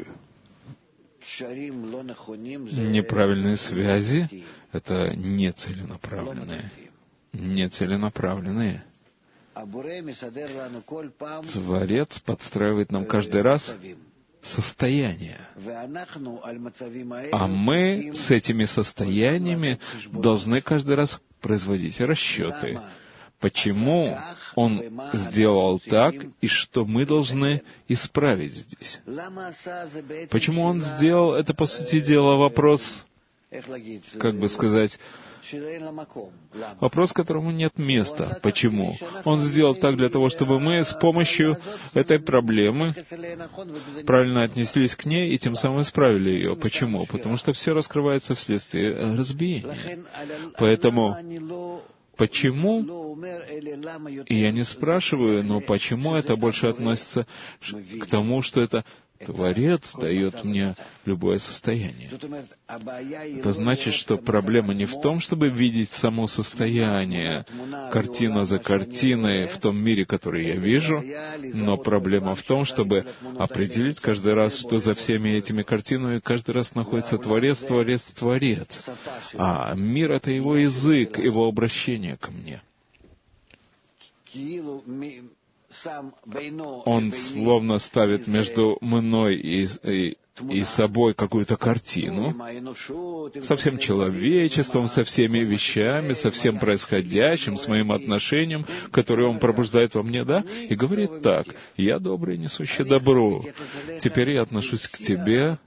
Неправильные связи — это нецеленаправленные. Нецеленаправленные. Творец подстраивает нам каждый раз состояние. А мы с этими состояниями должны каждый раз производить расчеты. Почему он сделал так, и что мы должны исправить здесь? Почему он сделал это, по сути дела, вопрос, как бы сказать, вопрос, которому нет места. Почему? Он сделал так для того, чтобы мы с помощью этой проблемы правильно отнеслись к ней и тем самым исправили ее. Почему? Потому что все раскрывается вследствие разбиения. Поэтому почему? И я не спрашиваю, но почему это больше относится к тому, что это Творец дает мне любое состояние. Это значит, что проблема не в том, чтобы видеть само состояние, картина за картиной в том мире, который я вижу, но проблема в том, чтобы определить каждый раз, что за всеми этими картинами каждый раз находится Творец, Творец, Творец. А мир — это Его язык, Его обращение ко мне. Он словно ставит между мной и собой какую-то картину, со всем человечеством, со всеми вещами, со всем происходящим, с моим отношением, которое он пробуждает во мне, да? И говорит так: «Я добрый, несущий добро. Теперь я отношусь к тебе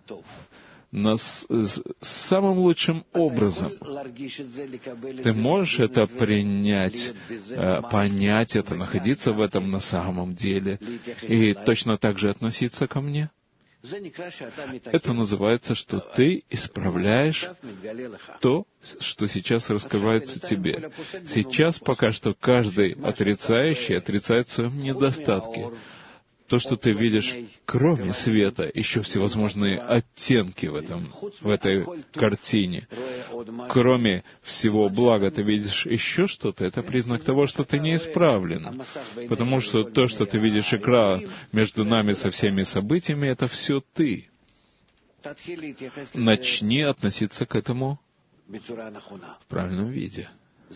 самым лучшим образом». Ты можешь это принять, понять это, находиться в этом на самом деле и точно так же относиться ко мне? Это называется, что ты исправляешь то, что сейчас раскрывается тебе. Сейчас пока что каждый отрицающий отрицает в своем недостатке. То, что ты видишь, кроме света, еще всевозможные оттенки в этой картине. Кроме всего блага, ты видишь еще что-то, это признак того, что ты не исправлен. Потому что то, что ты видишь экран между нами со всеми событиями, это все ты. Начни относиться к этому в правильном виде.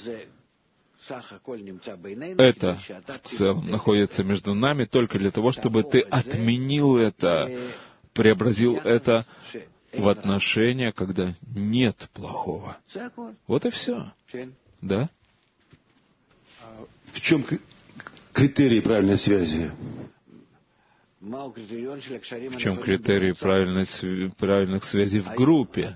Это в целом находится между нами только для того, чтобы ты отменил это, преобразил это в отношения, когда нет плохого. Вот и все. Да? В чем критерии правильной связи? В чем критерий правильных связей в группе?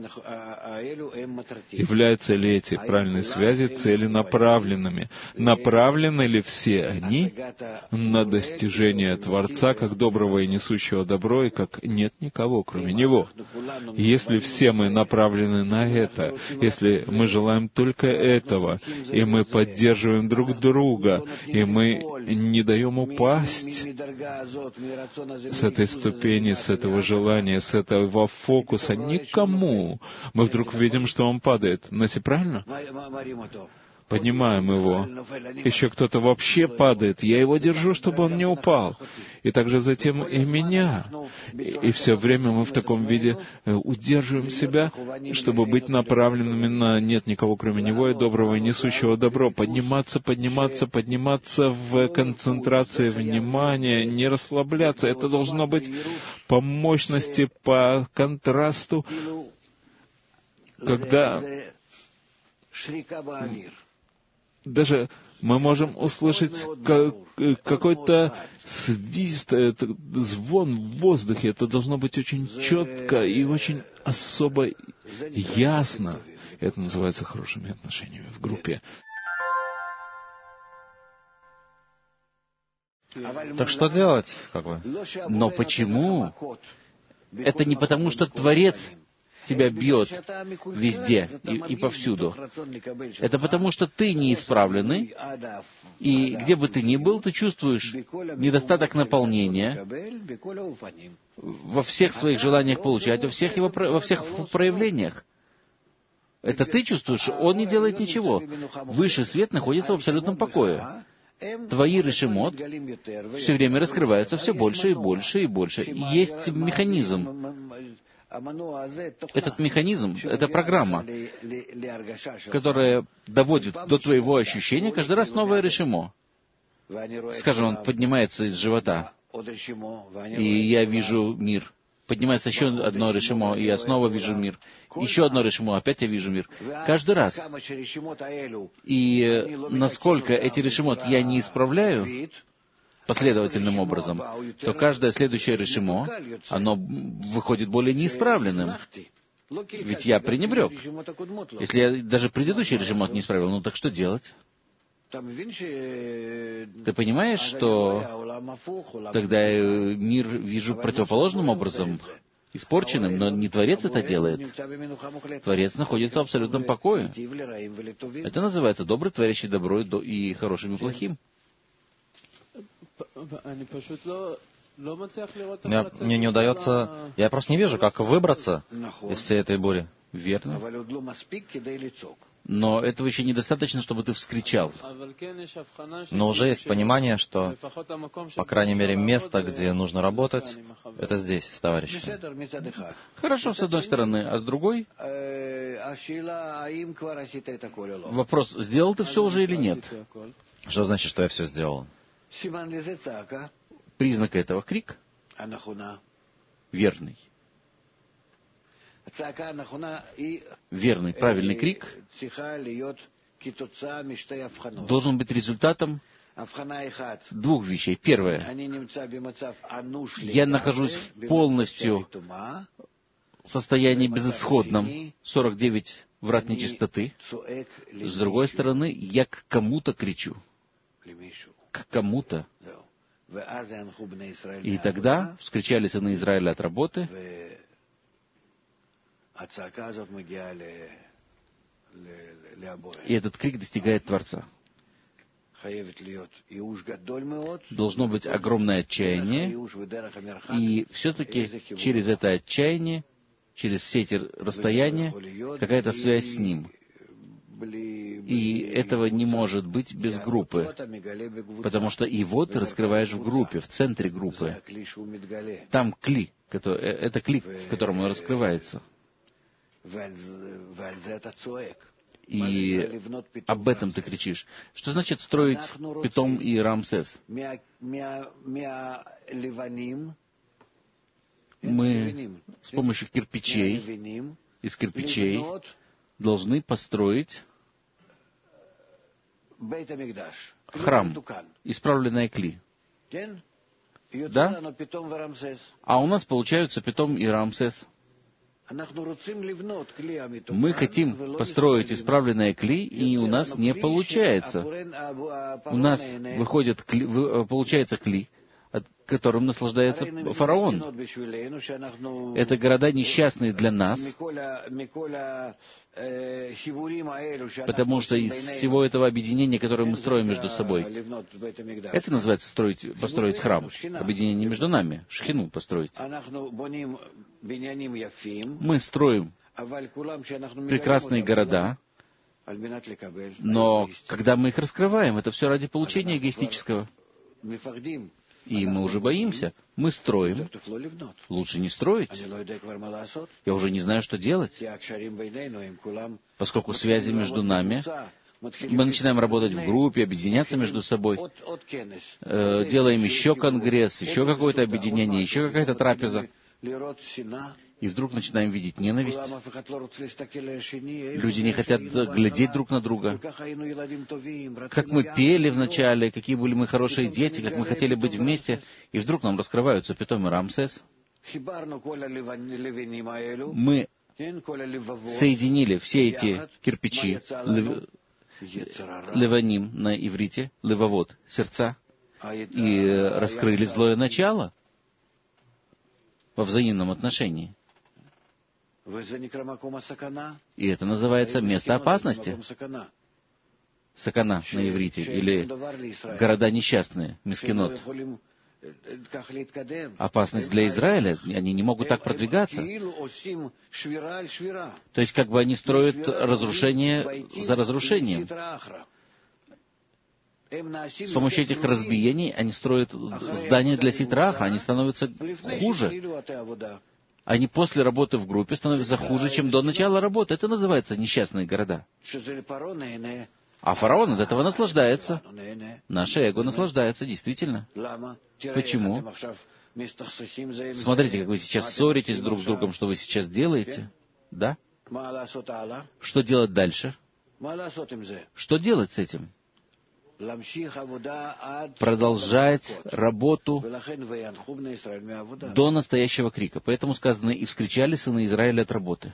Являются ли эти правильные связи целенаправленными? Направлены ли все они на достижение Творца, как доброго и несущего добро, и как нет никого, кроме Него? Если все мы направлены на это, если мы желаем только этого, и мы поддерживаем друг друга, и мы не даем упасть с этой ступени, с этого желания, с этого фокуса никому, мы вдруг видим, что он падает. Наси, правильно? Поднимаем его. Еще кто-то вообще падает. Я его держу, чтобы он не упал. И также затем и меня. И все время мы в таком виде удерживаем себя, чтобы быть направленными на «нет никого, кроме Него, и доброго, и несущего добро». Подниматься, подниматься, подниматься в концентрации внимания, не расслабляться. Это должно быть по мощности, по контрасту, когда даже мы можем услышать какой-то свист, звон в воздухе. Это должно быть очень четко и очень особо ясно. Это называется хорошими отношениями в группе. Так что делать, как бы? Но почему? Это не потому, что Творец тебя бьет везде и повсюду. Это потому, что ты неисправленный, и где бы ты ни был, ты чувствуешь недостаток наполнения во всех своих желаниях получать, во всех проявлениях. Это ты чувствуешь, он не делает ничего. Высший свет находится в абсолютном покое. Твои решимот все время раскрываются все больше и больше и больше. Есть механизм. Этот механизм — это программа, которая доводит до твоего ощущения каждый раз новое решимо. Скажем, он поднимается из живота, и я вижу мир. Поднимается еще одно решимо, и я снова вижу мир. Еще одно решимо, опять я вижу мир. Каждый раз. И насколько эти решимот я не исправляю последовательным образом, то каждое следующее решимо, оно выходит более неисправленным. Ведь я пренебрег. Если я даже предыдущий решимот не исправил, ну так что делать? Ты понимаешь, что тогда я мир вижу противоположным образом, испорченным, но не Творец это делает. Творец находится в абсолютном покое. Это называется добрый, творящий добро и хорошим и плохим. Мне не удается, я просто не вижу, как выбраться из всей этой бури. Верно. Но этого еще недостаточно, чтобы ты вскричал. Но уже есть понимание, что, по крайней мере, место, где нужно работать, это здесь, с товарищами. Хорошо, с одной стороны. А с другой? Вопрос, сделал ты все уже или нет? Что значит, что я все сделал? Признак этого — крик. Верный. Верный, правильный крик должен быть результатом двух вещей. Первое. Я нахожусь в полностью состоянии безысходном, 49 врат нечистоты. С другой стороны, я к кому-то кричу. К кому-то. И тогда вскричали сыны Израиля от работы, и этот крик достигает Творца. Должно быть огромное отчаяние, и все-таки через это отчаяние, через все эти расстояния, какая-то связь с Ним. И этого не может быть без группы, потому что его ты раскрываешь в группе, в центре группы. Там кли, это кли, в котором он раскрывается. И об этом ты кричишь. Что значит строить Питом и Рамсес? Мы с помощью кирпичей, из кирпичей, должны построить храм, исправленное кли. Да? А у нас получаются Питом и Рамсес. Мы хотим построить исправленное кли, и у нас не получается. У нас получается кли, которым наслаждается фараон. Это города несчастные для нас, потому что из всего этого объединения, которое мы строим между собой, это называется построить храм, объединение между нами, шхину построить. Мы строим прекрасные города, но когда мы их раскрываем, это все ради получения эгоистического. И мы уже боимся. Мы строим. Лучше не строить. Я уже не знаю, что делать. Поскольку связи между нами, мы начинаем работать в группе, объединяться между собой. Делаем еще конгресс, еще какое-то объединение, еще какая-то трапеза. И вдруг начинаем видеть ненависть. Люди не хотят глядеть друг на друга. Как мы пели вначале, какие были мы хорошие дети, как мы хотели быть вместе, и вдруг нам раскрываются Питом и Рамсес. Мы соединили все эти кирпичи, леваним на иврите, левовод, сердца, и раскрыли злое начало во взаимном отношении. И это называется место опасности. Сакана на иврите, или города несчастные, Мискинот. Опасность для Израиля, они не могут так продвигаться. То есть, как бы они строят разрушение за разрушением. С помощью этих разбиений они строят здания для Ситраха, они становятся хуже. Они после работы в группе становятся хуже, чем до начала работы. Это называется несчастные города. А фараон от этого наслаждается. Наше эго наслаждается, действительно. Почему? Смотрите, как вы сейчас ссоритесь друг с другом, что вы сейчас делаете. Да? Что делать дальше? Что делать с этим? Продолжать работу до настоящего крика. Поэтому сказано, и вскричали сыны Израиля от работы.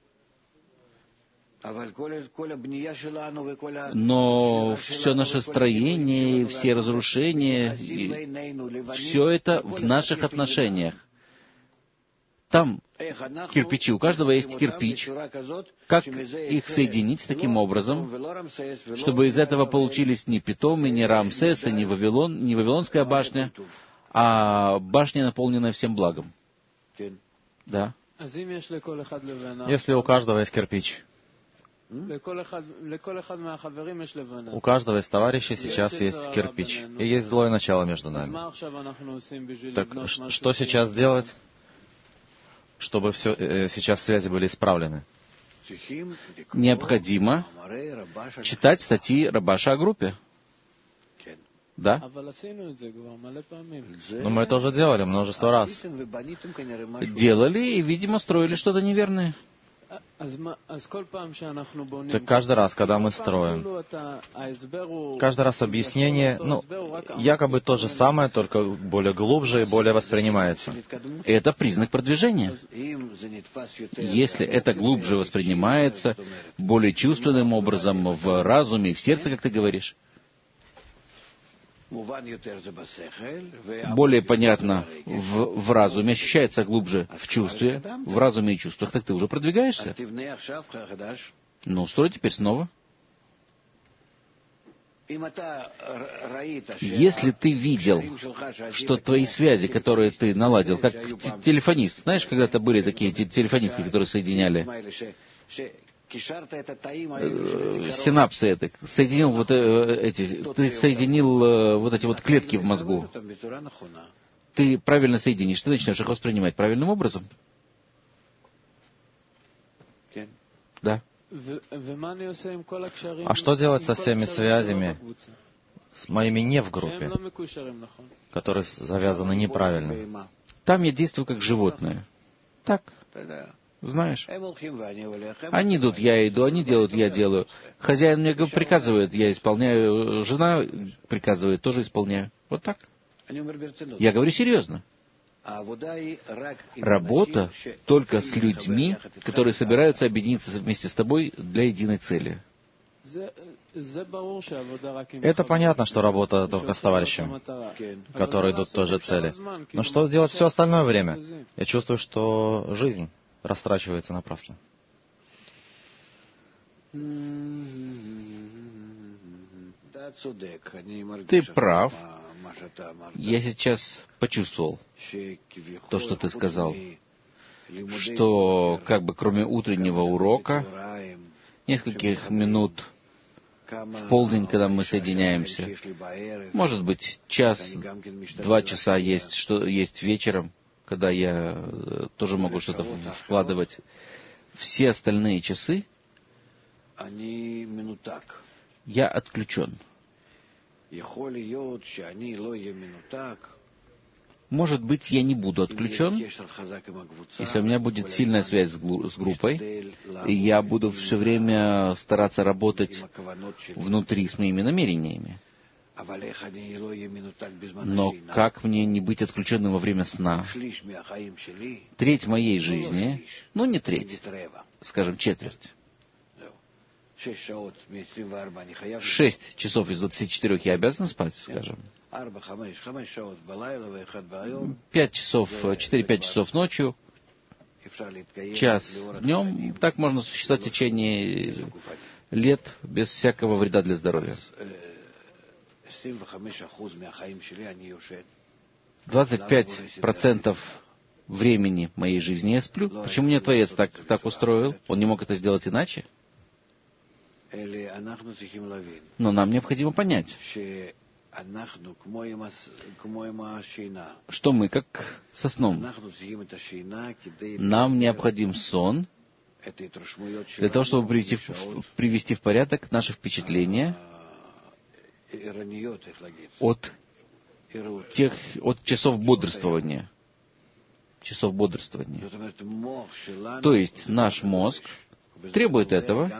Но все наше строение, все разрушения, все это в наших отношениях. Там кирпичи, у каждого есть кирпич. Как их соединить таким образом, чтобы из этого получились не Питом, и не Рамсес, и не Вавилон, не Вавилонская башня, а башня, наполненная всем благом? Да. Если у каждого есть кирпич, у каждого из товарищей сейчас есть кирпич, и есть злое начало между нами. Так что сейчас делать, чтобы сейчас связи были исправлены? Необходимо читать статьи Рабаша о группе. Да? Но мы это уже делали множество раз. Делали и, видимо, строили что-то неверное. Так каждый раз, когда мы строим, каждый раз объяснение, якобы то же самое, только более глубже и более воспринимается. Это признак продвижения. Если это глубже воспринимается, более чувственным образом, в разуме, в сердце, как ты говоришь, более понятно в разуме, ощущается глубже в чувстве, в разуме и чувствах, так ты уже продвигаешься. Ну, строй теперь снова. Если ты видел, что твои связи, которые ты наладил, как телефонист, знаешь, когда-то были такие телефонистки, которые соединяли синапсы, это, соединил ты соединил вот эти вот клетки в мозгу. Ты правильно соединишь, ты начнешь их воспринимать правильным образом. Да. А что делать со всеми связями, с моими не в группе, которые завязаны неправильно? Там я действую как животное. Так. Знаешь, они идут, я иду, они делают, я делаю. Хозяин мне приказывает, я исполняю, жена приказывает, тоже исполняю. Вот так. Я говорю серьезно. Работа только с людьми, которые собираются объединиться вместе с тобой для единой цели. Это понятно, что работа только с товарищем, которые идут к той же цели. Но что делать все остальное время? Я чувствую, что жизнь растрачивается напрасно. Ты прав. Я сейчас почувствовал то, что ты сказал, что как бы кроме утреннего урока, нескольких минут в полдень, когда мы соединяемся, может быть, час, 2 часа есть вечером, когда я тоже могу что-то вкладывать. Все остальные часы я отключен. Может быть, я не буду отключен, если у меня будет сильная связь с группой, и я буду все время стараться работать внутри с моими намерениями. Но как мне не быть отключенным во время сна? Треть моей жизни, ну не треть, скажем, четверть. 6 часов из 24 я обязан спать, скажем. 5 часов, 4-5 часов ночью, час днем. Так можно существовать в течение лет без всякого вреда для здоровья. 25% времени моей жизни я сплю. Почему мне Творец так устроил? Он не мог это сделать иначе? Но нам необходимо понять, что мы как со сном. Нам необходим сон для того, чтобы привести в порядок наши впечатления от часов бодрствования. То есть наш мозг требует этого,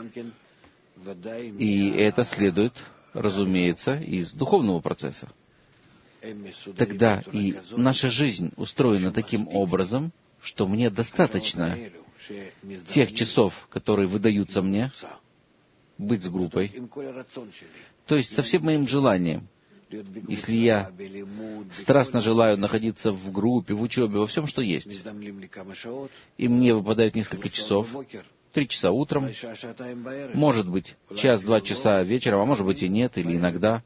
и это следует, разумеется, из духовного процесса. Тогда и наша жизнь устроена таким образом, что мне достаточно тех часов, которые выдаются мне, быть с группой, то есть со всем моим желанием. Если я страстно желаю находиться в группе, в учебе, во всем, что есть, и мне выпадает несколько часов, 3 часа утром, может быть, 1-2 часа вечером, а может быть и нет, или иногда.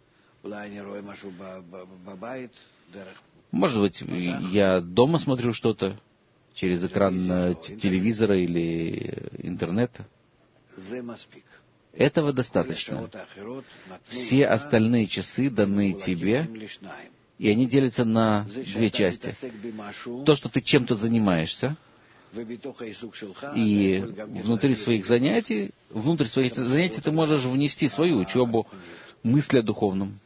Может быть, я дома смотрю что-то через экран телевизора или интернета. Этого достаточно. Все остальные часы даны тебе, и они делятся на 2 части. То, что ты чем-то занимаешься, и внутри своих занятий ты можешь внести свою учебу, мысли о духовном.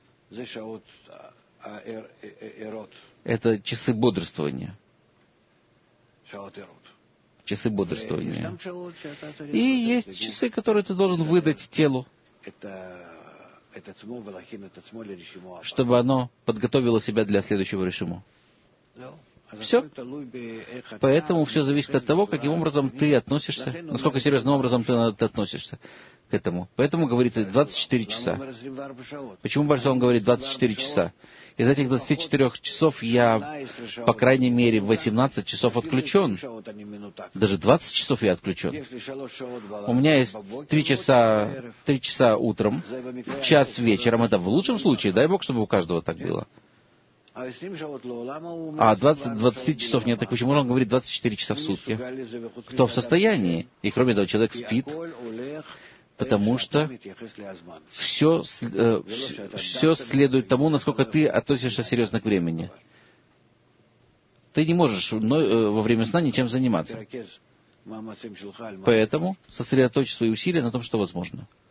Это часы бодрствования. Часы бодрствования. И есть часы, которые ты должен выдать телу, чтобы оно подготовило себя для следующего решиму. Все. Поэтому все зависит от того, каким образом ты относишься, насколько серьезным образом ты относишься к этому. Поэтому говорится 24 часа. Почему Бальсон говорит 24 часа? Из этих 24 часов я, по крайней мере, 18 часов отключен. Даже 20 часов я отключен. У меня есть 3 часа утром, час вечером. Это в лучшем случае. Дай Бог, чтобы у каждого так было. А 20 часов нет, так почему он говорит 24 часа в сутки? Кто в состоянии? И кроме того, человек спит, потому что все следует тому, насколько ты относишься серьезно к времени. Ты не можешь во время сна ничем заниматься. Поэтому сосредоточь свои усилия на том, что возможно.